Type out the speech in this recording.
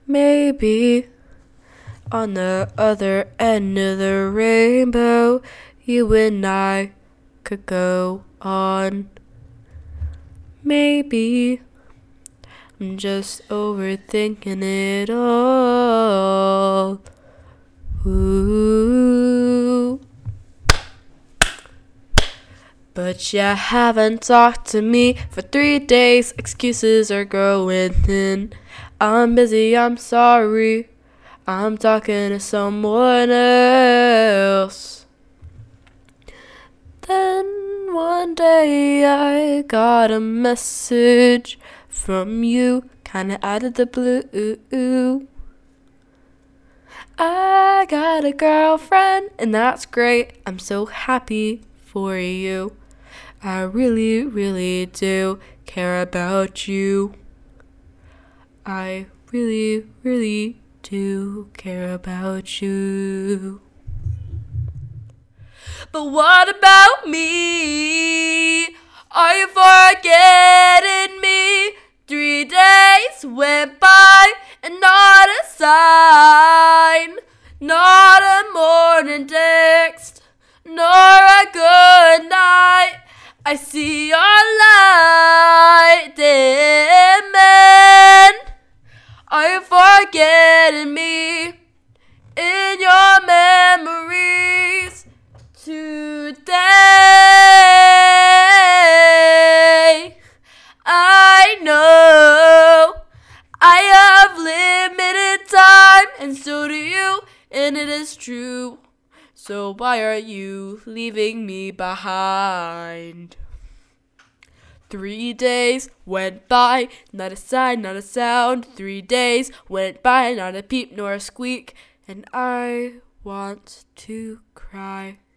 Maybe on the other end of the rainbow, you and I could go on. Maybe I'm just overthinking it all. Ooh. But you haven't talked to me for 3 days. Excuses are growing thin. I'm busy, I'm sorry. I'm talking to someone else. Then one day I got a message from you, kinda out of the blue. I got a girlfriend, and that's great. I'm so happy for you. I really, really do care about you. I really, really do care about you. But what about me? Are you forgetting me? 3 days went by and not a sign. Not a morning text, nor a good night. I see your light dimming. Are you forgetting me in your memories today? I know I have limited time, and so do you, and it is true. So why are you leaving me behind? 3 days went by, not a sign, not a sound. 3 days went by, not a peep nor a squeak. And I want to cry.